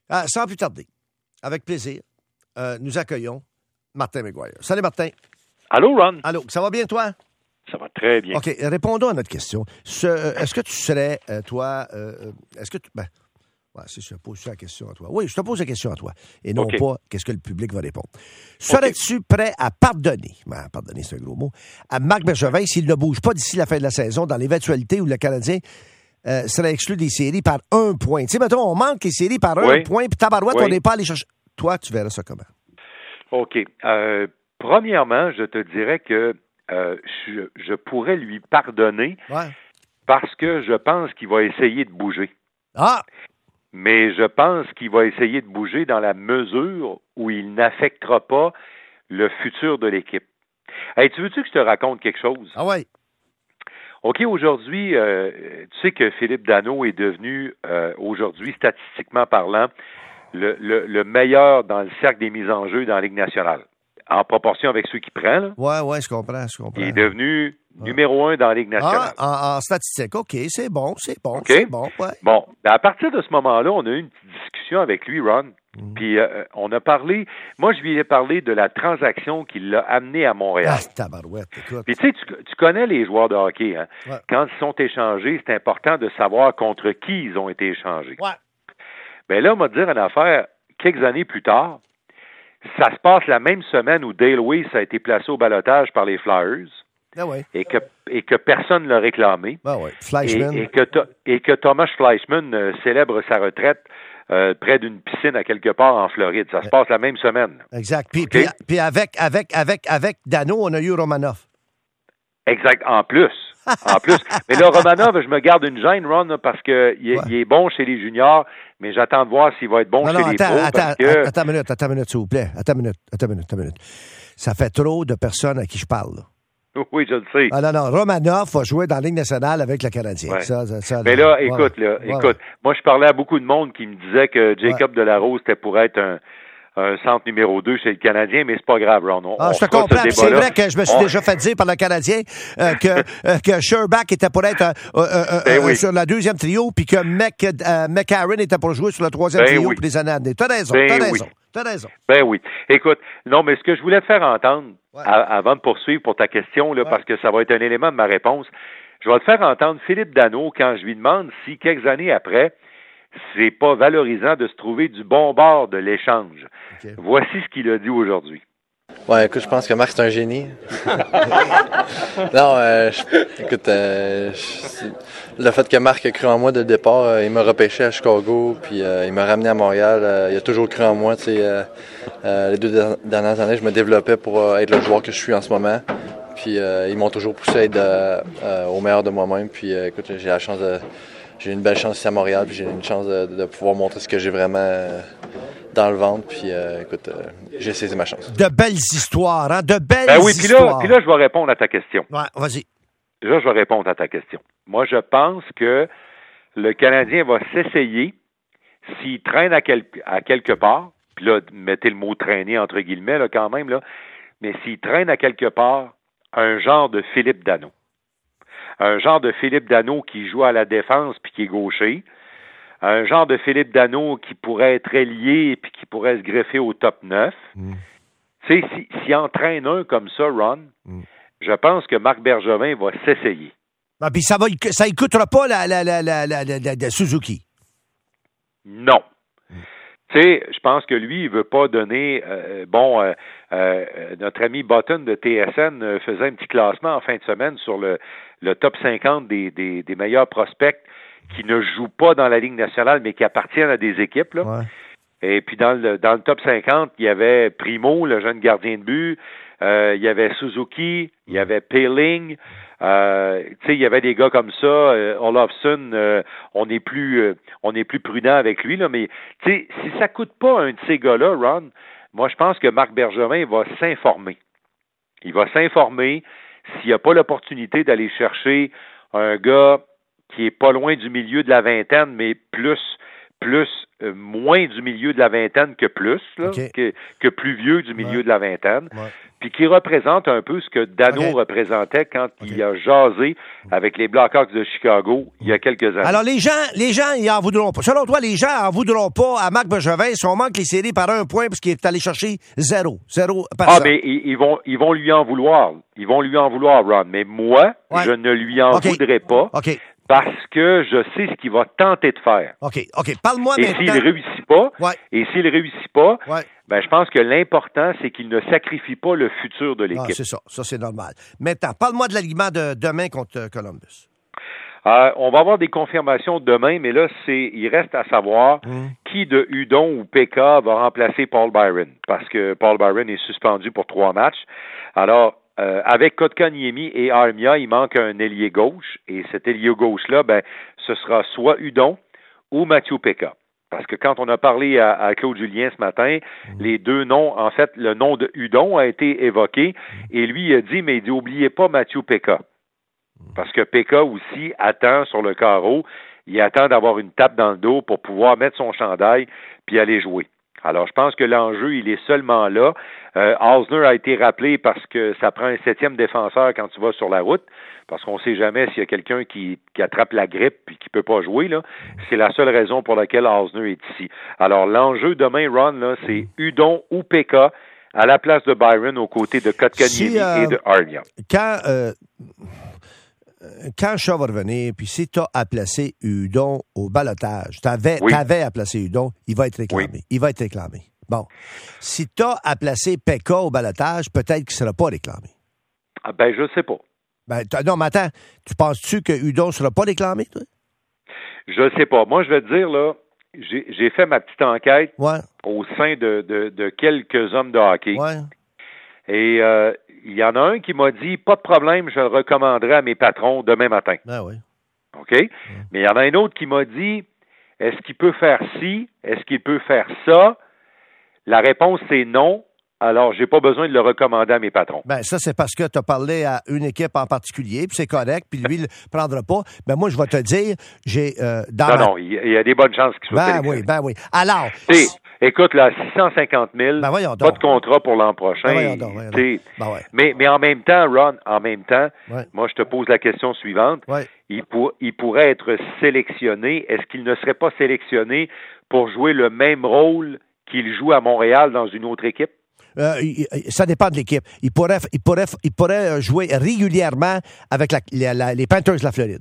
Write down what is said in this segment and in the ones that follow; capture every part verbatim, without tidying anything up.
Ah, sans plus tarder, avec plaisir, euh, nous accueillons Martin McGuire. Salut, Martin. Allô, Ron? Allô, ça va bien, toi? Ça va très bien. OK, répondons à notre question. Ce, euh, est-ce que tu serais, euh, toi, euh, est-ce que tu... Ben, ouais, c'est ça, je pose la question à toi. Oui, je te pose la question à toi, et non okay. pas qu'est-ce que le public va répondre. Serais-tu okay. prêt à pardonner, ben, pardonner, c'est un gros mot, à Marc Bergevin s'il ne bouge pas d'ici la fin de la saison dans l'éventualité où le Canadien euh, serait exclu des séries par un point? Tu sais, mettons, on manque les séries par oui. un point, puis tabarouette, oui. on n'est pas allé chercher... Toi, tu verras ça comment? OK. Euh, premièrement, je te dirais que euh, je, je pourrais lui pardonner ouais. parce que je pense qu'il va essayer de bouger. Ah! Mais je pense qu'il va essayer de bouger dans la mesure où il n'affectera pas le futur de l'équipe. Hey, tu veux-tu que je te raconte quelque chose? Ah ouais. OK, aujourd'hui, euh, tu sais que Philippe Danault est devenu, euh, aujourd'hui, statistiquement parlant, le, le, le meilleur dans le cercle des mises en jeu dans la Ligue nationale. En proportion avec ceux qui prennent. Oui, oui, je comprends, je comprends. Il est devenu ah. numéro un dans la Ligue nationale. Ah, en, en statistique, OK, c'est bon, c'est bon, okay? c'est bon, ouais. Bon, à partir de ce moment-là, on a eu une petite discussion avec lui, Ron, mm. puis euh, on a parlé, moi je lui ai parlé de la transaction qui l'a amené à Montréal. Ah, tabarouette, écoute. Puis tu sais, tu connais les joueurs de hockey, hein? Ouais. Quand ils sont échangés, c'est important de savoir contre qui ils ont été échangés. Ouais. Bien là, on va te dire une affaire, quelques années plus tard, ça se passe la même semaine où Dale Weiss a été placé au balotage par les Flyers ah ouais. et, que, et que personne ne l'a réclamé. Ah ouais. Fleischmann. Et, et, que et que Thomas Fleischmann euh, célèbre sa retraite euh, près d'une piscine à quelque part en Floride. Ça se passe la même semaine. Exact. Puis, okay? puis, puis avec, avec, avec, avec Danault, on a eu Romanov. Exact. En plus. En plus. Mais là, Romanov, je me garde une gêne, Ron, là, parce qu'il est, ouais. est bon chez les juniors, mais j'attends de voir s'il va être bon non, chez non, les attends, pros. Attends, parce que... attends une minute, attends une minute, s'il vous plaît. Attends une minute, attends une minute, attends une minute. Ça fait trop de personnes à qui je parle, là. Oui, je le sais. Ah non, non, Romanov va jouer dans la Ligue nationale avec le Canadien. Ouais. Ça, ça, ça, mais là, là écoute, ouais. là, écoute, ouais. moi, je parlais à beaucoup de monde qui me disait que Jacob ouais. Delarose était pour être un... un centre numéro deux chez le Canadien, mais c'est pas grave, Ron. On, ah, on je te comprends. C'est vrai que je me suis on... déjà fait dire par le Canadien euh, que, euh, que Sherbach était pour être euh, euh, ben euh, oui. sur la deuxième trio, puis que Mc, euh, McCarron était pour jouer sur le troisième ben trio oui. pour les années à venir. T'as raison, ben t'as oui. raison, t'as raison. Ben oui. Écoute, non, mais ce que je voulais te faire entendre, ouais. à, avant de poursuivre pour ta question, là, ouais. parce que ça va être un élément de ma réponse, je vais te faire entendre Philippe Danault quand je lui demande si, quelques années après, c'est pas valorisant de se trouver du bon bord de l'échange. Okay. Voici ce qu'il a dit aujourd'hui. Ouais, écoute, je pense que Marc, c'est un génie. non, euh, je, écoute, euh, je, le fait que Marc a cru en moi dès le départ, euh, il m'a repêché à Chicago, puis euh, il m'a ramené à Montréal. Euh, il a toujours cru en moi. Tu sais, euh, euh, les deux dernières années, je me développais pour euh, être le joueur que je suis en ce moment. Puis euh, ils m'ont toujours poussé à être euh, euh, au meilleur de moi-même. Puis euh, écoute, j'ai la chance de... J'ai une belle chance ici à Montréal, puis j'ai une chance de, de pouvoir montrer ce que j'ai vraiment euh, dans le ventre. Puis, euh, écoute, euh, j'ai saisi ma chance. De belles histoires, hein? De belles ben oui, histoires. Ben oui, puis là, je vais répondre à ta question. Ouais, vas-y. Là, je vais répondre à ta question. Moi, je pense que le Canadien va s'essayer, s'il traîne à, quel, à quelque part, puis là, mettez le mot « traîner » entre guillemets, là, quand même, là, mais s'il traîne à quelque part, un genre de Philippe Danault. Un genre de Philippe Danault qui joue à la défense puis qui est gaucher. Un genre de Philippe Danault qui pourrait être lié puis qui pourrait se greffer au top neuf. Mm. Tu sais, s'il si entraîne un comme ça, Ron, mm. je pense que Marc Bergevin va s'essayer. Ah, puis ça va, ça écoutera pas la, la, la, la, la, la, la Suzuki. Non. Mm. Tu sais, je pense que lui, il veut pas donner... Euh, bon, euh, euh, notre ami Button de T S N faisait un petit classement en fin de semaine sur le, le top cinquante des, des, des meilleurs prospects qui ne jouent pas dans la Ligue nationale, mais qui appartiennent à des équipes. Là. Ouais. Et puis, dans le, dans le top cinquante, il y avait Primo, le jeune gardien de but. Euh, il y avait Suzuki. Il y avait Peeling. Euh, tu sais, il y avait des gars comme ça. Euh, Olofsson, euh, on est plus euh, on est plus prudent avec lui. Là, mais tu sais, si ça coûte pas un de ces gars-là, Ron, moi, je pense que Marc Bergevin va s'informer. Il va s'informer s'il n'y a pas l'opportunité d'aller chercher un gars qui est pas loin du milieu de la vingtaine, mais plus, plus euh, moins du milieu de la vingtaine que plus, là, okay. que, que plus vieux du milieu ouais. de la vingtaine, ouais. puis qui représente un peu ce que Dano okay. représentait quand okay. il a jasé avec les Blackhawks de Chicago il y a quelques années. Alors, les gens, les gens, ils en voudront pas. Selon toi, les gens en voudront pas à Marc Bergevin si on manque les séries par un point parce qu'il est allé chercher zéro. Zéro personne. Ah, mais ils, ils, vont, ils vont lui en vouloir. Ils vont lui en vouloir, Ron. Mais moi, ouais. je ne lui en okay. voudrais pas. OK. Parce que je sais ce qu'il va tenter de faire. OK, OK. Parle-moi et maintenant. Et s'il réussit pas, ouais. et s'il réussit pas, ouais. ben, je pense que l'important, c'est qu'il ne sacrifie pas le futur de l'équipe. Ah, c'est ça. Ça, c'est normal. Maintenant, parle-moi de l'alignement de demain contre Columbus. Euh, on va avoir des confirmations demain, mais là, c'est, il reste à savoir mmh. qui de Hudon ou P K va remplacer Paul Byron. Parce que Paul Byron est suspendu pour trois matchs. Alors, Euh, avec Kotkaniemi et Armia, il manque un ailier gauche, et cet ailier gauche-là, ben, ce sera soit Hudon ou Mathieu Péka. Parce que quand on a parlé à, à Claude Julien ce matin, mmh. les deux noms, en fait, le nom de Hudon a été évoqué, et lui, il a dit, mais il dit, oubliez pas Mathieu Péka. Parce que Péka aussi attend sur le carreau, il attend d'avoir une tape dans le dos pour pouvoir mettre son chandail puis aller jouer. Alors, je pense que l'enjeu, il est seulement là. Euh, Osner a été rappelé parce que ça prend un septième défenseur quand tu vas sur la route, parce qu'on ne sait jamais s'il y a quelqu'un qui, qui attrape la grippe et qui ne peut pas jouer, là. C'est la seule raison pour laquelle Osner est ici. Alors, l'enjeu demain, Ron, là, c'est Hudon ou P K à la place de Byron aux côtés de Kotkaniemi si, euh, et de Armia. Quand... Euh... Quand Shaw va revenir, puis si tu as à placer Hudon au balotage, tu avais oui. à placer Hudon, il va être réclamé. Oui. Il va être réclamé. Bon. Si tu as à placer Péka au balotage, peut-être qu'il ne sera pas réclamé. Ah ben, je sais pas. Ben, non, mais attends, tu penses-tu que Hudon ne sera pas réclamé, toi? Je sais pas. Moi, je vais te dire, là, j'ai, j'ai fait ma petite enquête ouais. au sein de, de, de quelques hommes de hockey. Ouais. Et euh, il y en a un qui m'a dit, pas de problème, je le recommanderai à mes patrons demain matin. Ah oui. OK? Ouais. Mais il y en a un autre qui m'a dit, est-ce qu'il peut faire ci? Est-ce qu'il peut faire ça? La réponse, c'est non. Alors, j'ai pas besoin de le recommander à mes patrons. Ben ça, c'est parce que tu as parlé à une équipe en particulier, puis c'est correct, puis lui, il ne prendra pas. Ben moi, je vais te dire, j'ai... Euh, dans non, ma... non, il y a des bonnes chances qu'il soit Ben sélectionné. oui, ben oui. Alors... T'sais, écoute, là, six cent cinquante mille, ben pas de contrat pour l'an prochain. Ben voyons donc, voyons donc. Ben ouais. mais, mais en même temps, Ron, en même temps, ouais. moi, je te pose la question suivante. Ouais. Il, pour, il pourrait être sélectionné. Est-ce qu'il ne serait pas sélectionné pour jouer le même rôle qu'il joue à Montréal dans une autre équipe? Euh, il, ça dépend de l'équipe. Il pourrait, il pourrait, il pourrait jouer régulièrement avec la, la, la, les Panthers de la Floride.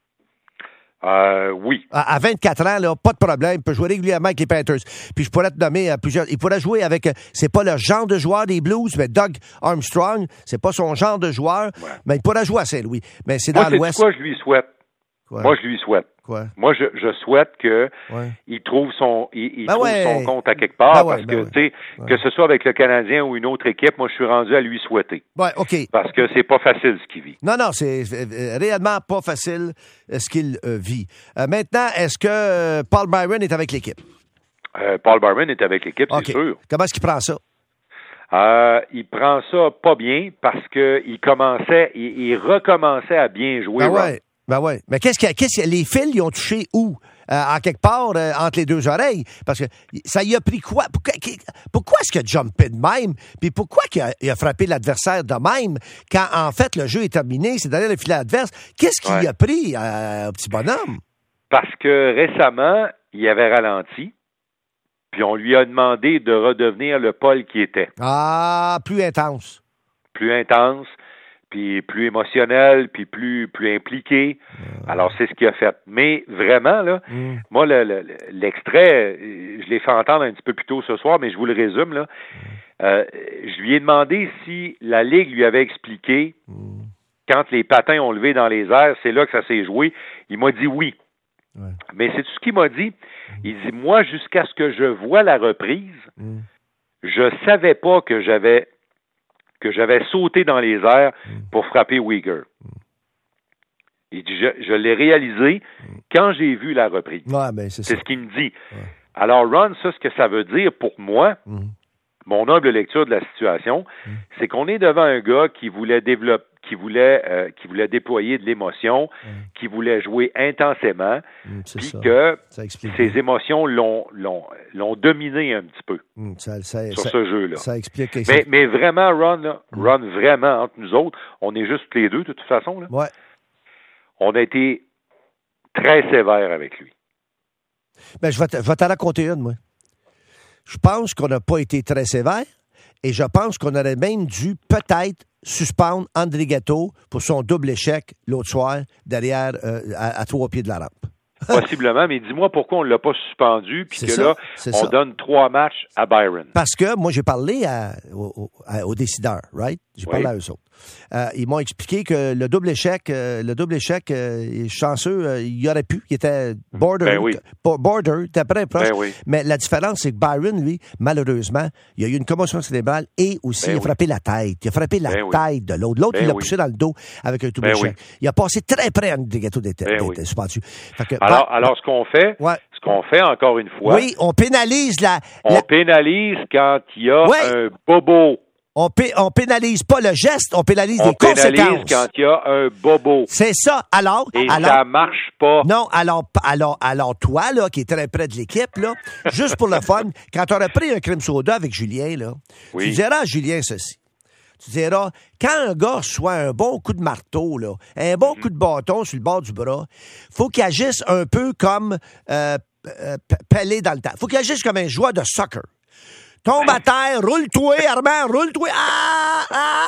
Euh, oui. À, à vingt-quatre ans, là, pas de problème. Il peut jouer régulièrement avec les Panthers. Puis je pourrais te nommer plusieurs. Il pourrait jouer avec. C'est pas le genre de joueur des Blues, mais Doug Armstrong, c'est pas son genre de joueur. Ouais. Mais il pourrait jouer à Saint-Louis. Mais c'est dans Moi, l'Ouest. C'est quoi je lui souhaite? Quoi? Moi, je lui souhaite. Quoi? Moi, je, je souhaite que ouais. il trouve son, il, il ben trouve ouais. son compte à quelque part, ben ouais, parce ben que, ouais. tu sais, ouais. que ce soit avec le Canadien ou une autre équipe, moi, je suis rendu à lui souhaiter. Ouais, OK. Parce que c'est pas facile ce qu'il vit. Non, non, c'est euh, réellement pas facile euh, ce qu'il euh, vit. Euh, maintenant, est-ce que euh, Paul Byron est avec l'équipe? Euh, Paul Byron est avec l'équipe, okay. c'est sûr. Comment est-ce qu'il prend ça? Euh, il prend ça pas bien parce que il commençait, il, il recommençait à bien jouer. Ben ouais. Ben oui. Mais qu'est-ce que, qu'est-ce que les fils, ils ont touché où? Euh, en quelque part, euh, entre les deux oreilles? Parce que ça y a pris quoi? Pourquoi, pourquoi est-ce qu'il a jumpé de même? Puis pourquoi qu'il a, il a frappé l'adversaire de même quand, en fait, le jeu est terminé, c'est derrière le filet adverse? Qu'est-ce qu'il ouais. a pris euh, au petit bonhomme? Parce que récemment, il avait ralenti, puis on lui a demandé de redevenir le Paul qui était. Ah, plus intense. Plus intense. Puis plus émotionnel, puis plus plus impliqué. Euh... Alors, c'est ce qu'il a fait. Mais vraiment, là, mm. moi, le, le, l'extrait, je l'ai fait entendre un petit peu plus tôt ce soir, mais je vous le résume, là. Mm. Euh, je lui ai demandé si la Ligue lui avait expliqué, mm. quand les patins ont levé dans les airs, c'est là que ça s'est joué. Il m'a dit oui. Ouais. Mais c'est tout ce qu'il m'a dit. Mm. Il dit, moi, jusqu'à ce que je vois la reprise, mm. je savais pas que j'avais que j'avais sauté dans les airs pour frapper Weegar. Il dit, je, je l'ai réalisé quand j'ai vu la reprise. Ouais, ben c'est c'est ça. ce qu'il me dit. Ouais. Alors, Ron, ça, ce que ça veut dire pour moi, mmh. mon humble lecture de la situation, mmh. c'est qu'on est devant un gars qui voulait développer, qui voulait euh, qui voulait déployer de l'émotion, mmh. qui voulait jouer intensément, mmh, puis que ses émotions l'ont, l'ont, l'ont dominé un petit peu mmh, ça, ça, sur ça, ce jeu-là. Ça explique. Mais, mais vraiment, Ron, là, mmh. Ron, vraiment, entre nous autres, on est juste les deux, de toute façon. Là. Ouais. On a été très sévère avec lui. Ben, je vais, t- je vais t'en raconter une, moi. Je pense qu'on n'a pas été très sévère et je pense qu'on aurait même dû peut-être suspendre André Gâteau pour son double échec l'autre soir derrière euh, à, à trois pieds de la rampe. Possiblement, mais dis-moi pourquoi on ne l'a pas suspendu puis c'est que ça, là, on ça. donne trois matchs à Byron. Parce que moi, j'ai parlé à, aux, à, aux décideurs, right? J'ai oui. parlé à eux autres. Euh, ils m'ont expliqué que le double échec, euh, le double échec, euh, chanceux, euh, il y aurait pu, il était border, ben oui. border, était très proche. Ben oui. Mais la différence, c'est que Byron, lui, malheureusement, il a eu une commotion cérébrale et aussi ben il a frappé oui. la tête. Il a frappé la ben tête oui. de l'autre. L'autre, ben il l'a oui. poussé dans le dos avec un double ben échec. Oui. Il a passé très près des gâteaux d'être, ben d'être oui. suspendu. Fait que, alors, bah, alors, ce qu'on fait, ouais. ce qu'on fait encore une fois. Oui, on pénalise la. On la... pénalise quand il y a ouais. un bobo. On, p- on pénalise pas le geste, on pénalise on les conséquences. On pénalise quand il y a un bobo. C'est ça. Alors, et alors, ça marche pas. Non, alors, alors, alors toi là, qui est très près de l'équipe là, juste pour le fun, quand tu aurais pris un crème soda avec Julien là, oui. tu diras à Julien ceci. Tu diras, quand un gars soit un bon coup de marteau là, un bon mm-hmm. coup de bâton sur le bord du bras, faut qu'il agisse un peu comme euh, euh, Pelé dans le temps. Faut qu'il agisse comme un joueur de soccer. Tombe à terre, roule-toi, Armand, roule-toi. Ah, ah,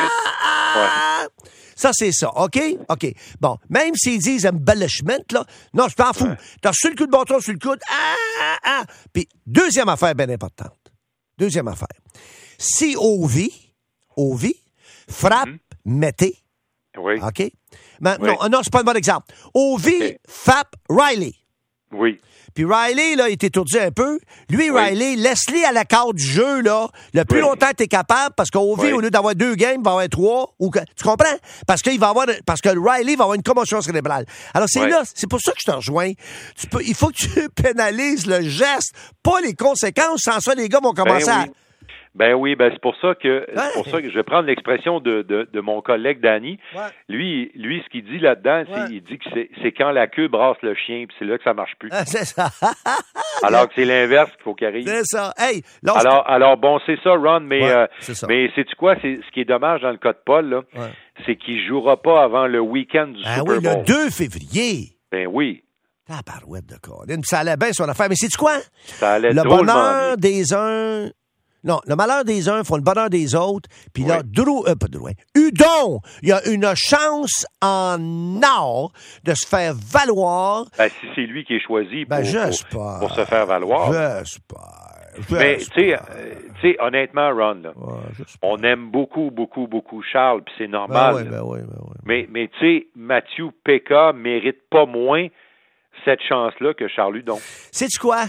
ah. Ouais. Ça, c'est ça, OK? OK. Bon, même s'ils disent embellishment, là, non, je t'en fous. Ouais. T'as reçu le coup de bâton sur le coude. Ah, ah, ah. Puis, deuxième affaire bien importante. Deuxième affaire. Si Ovi, Ovi, frappe mm-hmm. Mété, oui. OK? Mais, oui. Non, non, c'est pas un bon exemple. Ovi okay. frappe Riley. Oui. Puis Riley, là, il est étourdi un peu. Lui, oui. Riley, laisse-le à la carte du jeu, là, le plus oui. longtemps que t'es capable, parce qu'Ovi, oui. au lieu d'avoir deux games, il va avoir trois. Ou que, tu comprends? Parce qu'il va avoir, parce que Riley va avoir une commotion cérébrale. Alors, c'est oui. là, c'est pour ça que je te rejoins. Tu peux, il faut que tu pénalises le geste, pas les conséquences. Sans ça, les gars vont commencer ben à... Oui. Ben oui, ben c'est pour ça que ouais. c'est pour ça que je vais prendre l'expression de, de, de mon collègue Danny. Ouais. Lui, lui, ce qu'il dit là-dedans, c'est ouais. il dit que c'est, c'est quand la queue brasse le chien, puis c'est là que ça marche plus. Ah, c'est ça. Alors que c'est l'inverse qu'il faut qu'il arrive. C'est ça. Hey, alors, alors bon, c'est ça, Ron, mais ouais, euh, c'est ça. mais sais-tu quoi, c'est ce qui est dommage dans le cas de Paul là, ouais. c'est qu'il jouera pas avant le week-end du ah, Super oui, Bowl. Le deux février. Ben oui. Ah, barouette de Colin. Ça allait bien son affaire, mais sais-tu quoi? Ça allait le bonheur bien. des uns. Non, le malheur des uns font le bonheur des autres. Puis là, oui. Drew, euh, pas Drouin, Udon, il y a une chance en or de se faire valoir. Ben, si c'est lui qui est choisi pour, ben, pour, pour se faire valoir. J'espère. Mais, tu sais, euh, honnêtement, Ron, là, ouais, on aime beaucoup, beaucoup, beaucoup Charles, puis c'est normal. Ben oui, ben oui, ben oui. Mais, mais tu sais, Mathieu Péka mérite pas moins cette chance-là que Charles Hudon. Sais-tu quoi?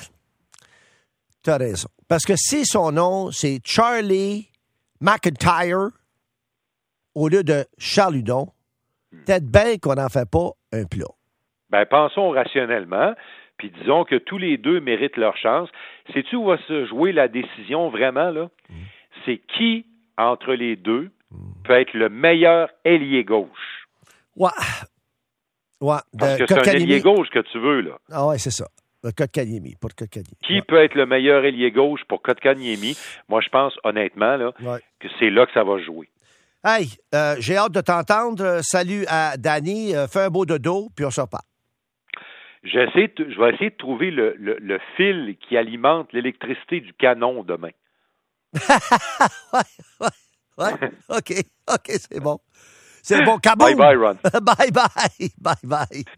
T'as raison. Parce que si son nom, c'est Charlie McIntyre, au lieu de Charles Hudon, peut-être bien qu'on n'en fait pas un plat. Ben, pensons rationnellement, puis disons que tous les deux méritent leur chance. Sais-tu où va se jouer la décision vraiment, là? Mm. C'est qui, entre les deux, mm. peut être le meilleur ailier gauche? Ouais. Ouais. Parce que c'est un ailier gauche que tu veux, là. Ah ouais, c'est ça. Le Kotkaniemi, pas le Kotkaniemi. Qui ouais. peut être le meilleur ailier gauche pour Kotkaniemi? Moi, je pense, honnêtement, là, ouais. que c'est là que ça va jouer. Hey, euh, j'ai hâte de t'entendre. Salut à Danny. Euh, fais un beau dodo, puis on se reparle. J'essaie de, je vais essayer de trouver le, le, le fil qui alimente l'électricité du canon demain. ouais, ouais, ouais. OK, OK, c'est bon. C'est bon. Kaboom! Bye bye, Ron. Bye bye. Bye bye.